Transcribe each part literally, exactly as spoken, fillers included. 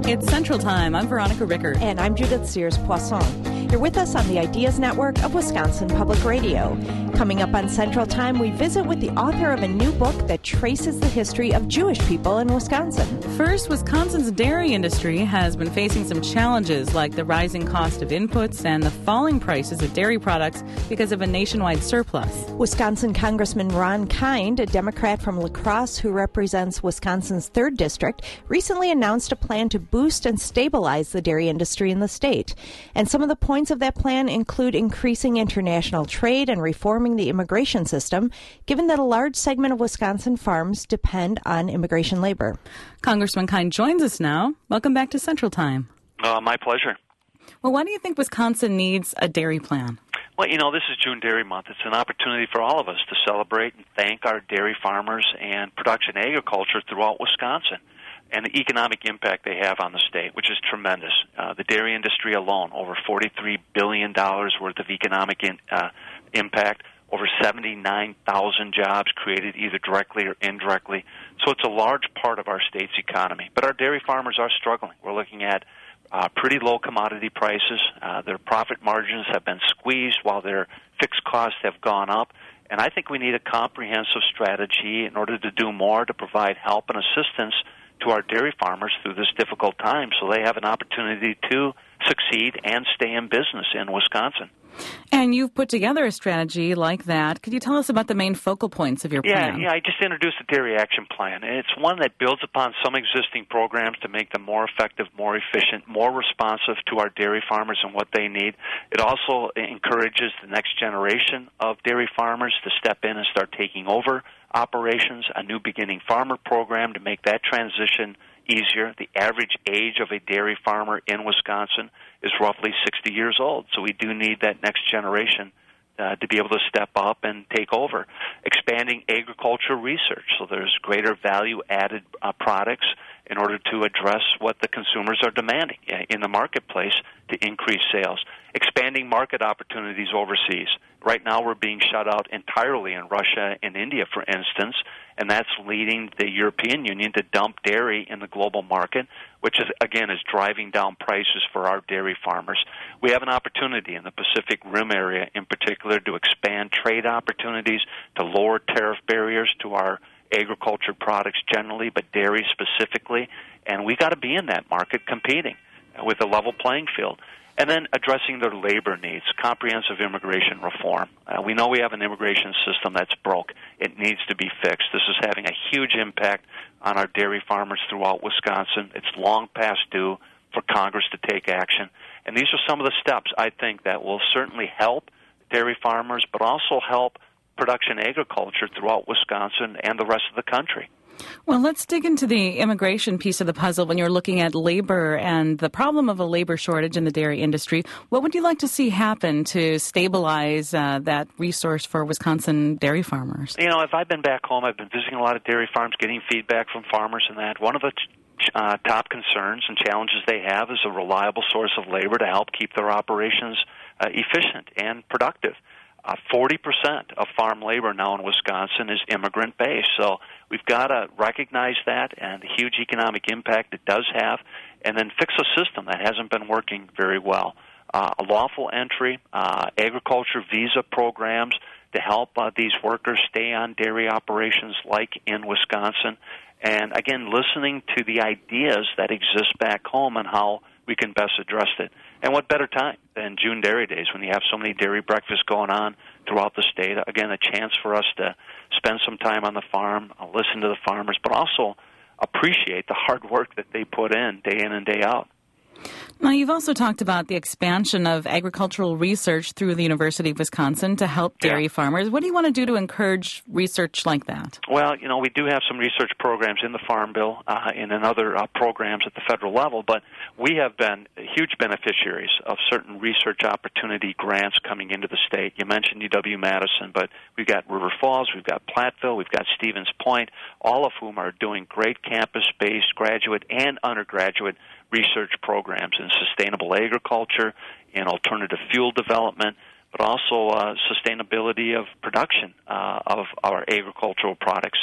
It's Central Time. I'm Veronica Rickert. And I'm Judith Sears-Poisson. You're with us on the Ideas Network of Wisconsin Public Radio. Coming up on Central Time, we visit with the author of a new book that traces the history of Jewish people in Wisconsin. First, Wisconsin's dairy industry has been facing some challenges like the rising cost of inputs and the falling prices of dairy products because of a nationwide surplus. Wisconsin Congressman Ron Kind, a Democrat from La Crosse who represents Wisconsin's third District, recently announced a plan to boost and stabilize the dairy industry in the state. And some of the points of that plan include increasing international trade and reforming the immigration system, given that a large segment of Wisconsin farms depend on immigration labor. Congressman Kind joins us now. Welcome back to Central Time. Uh, my pleasure. Well, why do you think Wisconsin needs a dairy plan? Well, you know, this is June Dairy Month. It's an opportunity for all of us to celebrate and thank our dairy farmers and production agriculture throughout Wisconsin and the economic impact they have on the state, which is tremendous. Uh, the dairy industry alone, over forty-three billion dollars worth of economic in, uh, impact, over seventy-nine thousand jobs created either directly or indirectly. So it's a large part of our state's economy. But our dairy farmers are struggling. We're looking at uh, pretty low commodity prices. Uh, their profit margins have been squeezed while their fixed costs have gone up. And I think we need a comprehensive strategy in order to do more to provide help and assistance to our dairy farmers through this difficult time so they have an opportunity to succeed and stay in business in Wisconsin. And you've put together a strategy like that. Could you tell us about the main focal points of your plan? Yeah, yeah. I just introduced the Dairy Action Plan. And it's one that builds upon some existing programs to make them more effective, more efficient, more responsive to our dairy farmers and what they need. It also encourages the next generation of dairy farmers to step in and start taking over operations, a New Beginning Farmer program to make that transition easier. The average age of a dairy farmer in Wisconsin is roughly sixty years old, so we do need that next generation uh, to be able to step up and take over. Expanding agriculture research, so there's greater value-added uh, products in order to address what the consumers are demanding in the marketplace to increase sales. Expanding market opportunities overseas. Right now we're being shut out entirely in Russia and India, for instance, and that's leading the European Union to dump dairy in the global market, which, is, again, is driving down prices for our dairy farmers. We have an opportunity in the Pacific Rim area in particular to expand trade opportunities, to lower tariff barriers to our agriculture products generally, but dairy specifically, and we got to be in that market competing with a level playing field. And then addressing their labor needs, comprehensive immigration reform. Uh, we know we have an immigration system that's broke. It needs to be fixed. This is having a huge impact on our dairy farmers throughout Wisconsin. It's long past due for Congress to take action. And these are some of the steps, I think, that will certainly help dairy farmers, but also help production agriculture throughout Wisconsin and the rest of the country. Well, let's dig into the immigration piece of the puzzle when you're looking at labor and the problem of a labor shortage in the dairy industry. What would you like to see happen to stabilize uh, that resource for Wisconsin dairy farmers? You know, if I've been back home, I've been visiting a lot of dairy farms, getting feedback from farmers and that. One of the uh, top concerns and challenges they have is a reliable source of labor to help keep their operations uh, efficient and productive. Uh, forty percent of farm labor now in Wisconsin is immigrant-based. So we've got to recognize that and the huge economic impact it does have, and then fix a system that hasn't been working very well. Uh, a lawful entry, uh, agriculture visa programs to help uh, these workers stay on dairy operations like in Wisconsin. And, again, listening to the ideas that exist back home and how we can best address it. And what better time than June Dairy Days when you have so many dairy breakfasts going on throughout the state. Again, a chance for us to spend some time on the farm, uh, listen to the farmers, but also appreciate the hard work that they put in day in and day out. Now, you've also talked about the expansion of agricultural research through the University of Wisconsin to help dairy yeah. farmers. What do you want to do to encourage research like that? Well, you know, we do have some research programs in the Farm Bill uh, and in other uh, programs at the federal level, but we have been huge beneficiaries of certain research opportunity grants coming into the state. You mentioned U W-Madison, but we've got River Falls, we've got Platteville, we've got Stevens Point, all of whom are doing great campus-based graduate and undergraduate research programs in sustainable agriculture, in alternative fuel development, but also uh, sustainability of production uh, of our agricultural products.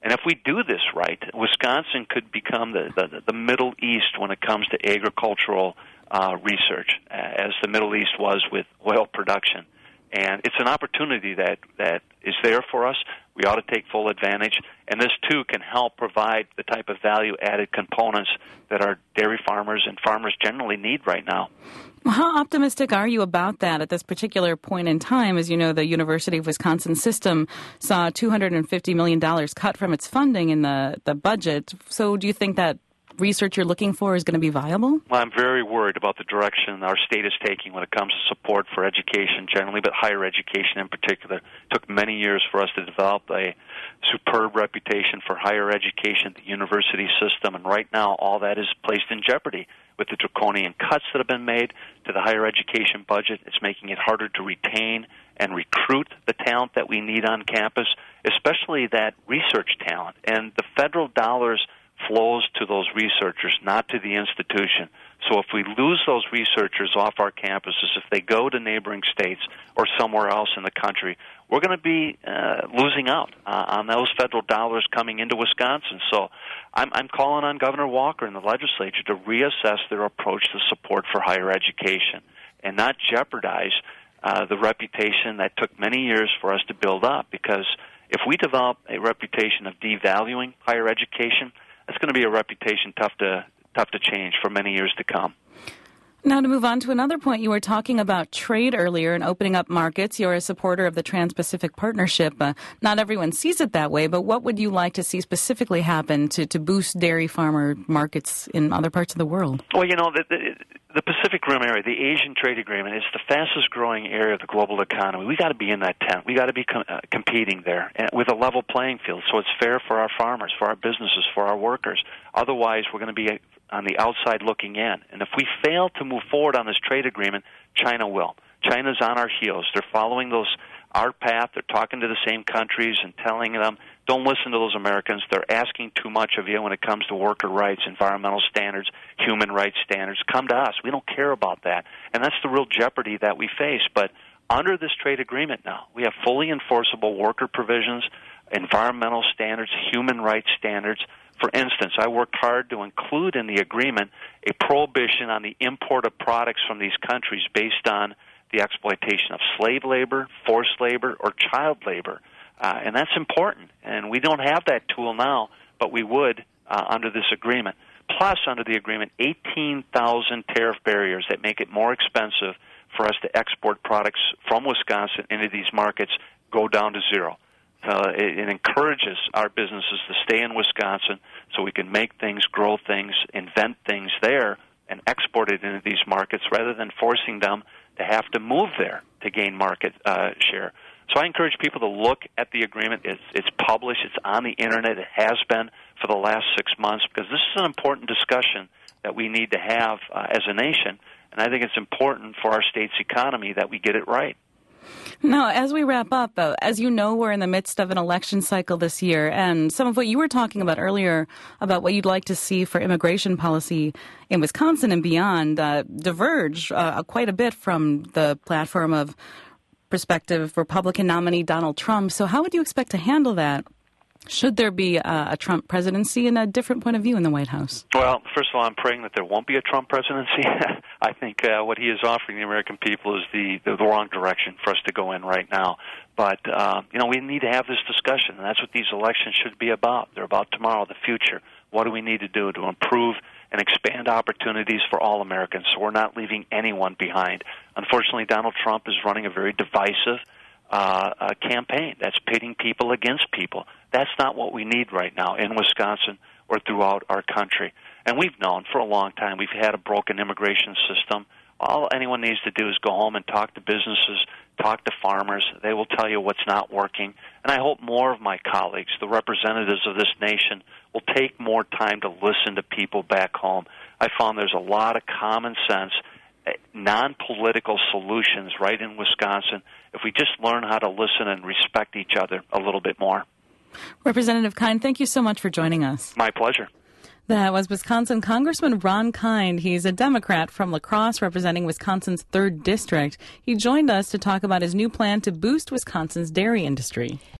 And if we do this right, Wisconsin could become the, the, the Middle East when it comes to agricultural uh, research, as the Middle East was with oil production. And it's an opportunity that, that is there for us. We ought to take full advantage. And this, too, can help provide the type of value-added components that our dairy farmers and farmers generally need right now. How optimistic are you about that at this particular point in time? As you know, the University of Wisconsin system saw two hundred fifty million dollars cut from its funding in the, the budget. So do you think that research you're looking for is going to be viable? Well, I'm very worried about the direction our state is taking when it comes to support for education generally, but higher education in particular. It took many years for us to develop a superb reputation for higher education, the university system, and right now all that is placed in jeopardy with the draconian cuts that have been made to the higher education budget. It's making it harder to retain and recruit the talent that we need on campus, especially that research talent. And the federal dollars flows to those researchers, not to the institution. So if we lose those researchers off our campuses, if they go to neighboring states or somewhere else in the country, we're going to be uh, losing out uh, on those federal dollars coming into Wisconsin. So I'm, I'm calling on Governor Walker and the legislature to reassess their approach to support for higher education and not jeopardize uh, the reputation that took many years for us to build up. Because if we develop a reputation of devaluing higher education, it's going to be a reputation tough to tough to change for many years to come. Now, to move on to another point, you were talking about trade earlier and opening up markets. You're a supporter of the Trans-Pacific Partnership. Uh, not everyone sees it that way, but what would you like to see specifically happen to, to boost dairy farmer markets in other parts of the world? Well, you know, the, the, the Pacific Rim area, the Asian trade agreement, is the fastest growing area of the global economy. We got to be in that tent. We got to be com- uh, competing there with a level playing field, so it's fair for our farmers, for our businesses, for our workers. Otherwise, we're going to be a, on the outside looking in. And if we fail to move forward on this trade agreement, China will. China's on our heels. They're following those our path. They're talking to the same countries and telling them, don't listen to those Americans. They're asking too much of you when it comes to worker rights, environmental standards, human rights standards. Come to us. We don't care about that. And that's the real jeopardy that we face. But under this trade agreement now, we have fully enforceable worker provisions, environmental standards, human rights standards. For instance, I worked hard to include in the agreement a prohibition on the import of products from these countries based on the exploitation of slave labor, forced labor, or child labor. Uh, and that's important. And we don't have that tool now, but we would uh, under this agreement. Plus, under the agreement, eighteen thousand tariff barriers that make it more expensive for us to export products from Wisconsin into these markets go down to zero. Uh, it, it encourages our businesses to stay in Wisconsin so we can make things, grow things, invent things there, and export it into these markets rather than forcing them to have to move there to gain market uh, share. So I encourage people to look at the agreement. It's, it's published. It's on the Internet. It has been for the last six months because this is an important discussion that we need to have uh, as a nation, and I think it's important for our state's economy that we get it right. Now, as we wrap up, uh, as you know, we're in the midst of an election cycle this year, and some of what you were talking about earlier about what you'd like to see for immigration policy in Wisconsin and beyond uh, diverge uh, quite a bit from the platform of prospective Republican nominee Donald Trump. So how would you expect to handle that? Should there be a, a Trump presidency and a different point of view in the White House? Well, first of all, I'm praying that there won't be a Trump presidency. I think uh, what he is offering the American people is the, the, the wrong direction for us to go in right now. But, uh, you know, we need to have this discussion, and that's what these elections should be about. They're about tomorrow, the future. What do we need to do to improve and expand opportunities for all Americans so we're not leaving anyone behind? Unfortunately, Donald Trump is running a very divisive Uh, a campaign that's pitting people against people. That's not what we need right now in Wisconsin or throughout our country. And we've known for a long time we've had a broken immigration system. All anyone needs to do is go home and talk to businesses, talk to farmers. They will tell you what's not working. And I hope more of my colleagues, the representatives of this nation, will take more time to listen to people back home. I found there's a lot of common sense, non-political solutions right in Wisconsin if we just learn how to listen and respect each other a little bit more. Representative Kind, thank you so much for joining us. My pleasure. That was Wisconsin Congressman Ron Kind. He's a Democrat from La Crosse representing Wisconsin's third District. He joined us to talk about his new plan to boost Wisconsin's dairy industry.